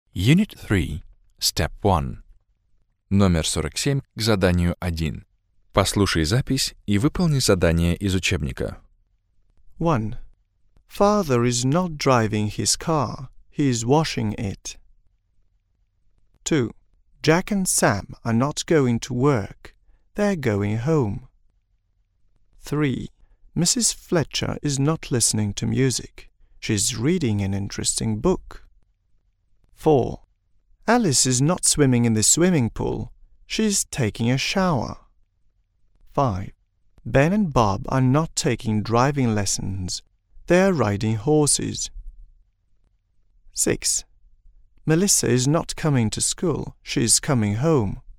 Unit 3, Step 1. Номер 47 к заданию 1. Послушай запись и выполни задание из учебника. 1. Father is not driving his car, he is washing it. 2. Jack and Sam are not going to work, they're going home. 3. Mrs. Fletcher is not listening to music, she's reading an interesting book. 4. Alice is not swimming in the swimming pool, she's taking a shower. 5. Ben and Bob are not taking driving lessons, they are riding horses. 6. Melissa is not coming to school, she is coming home.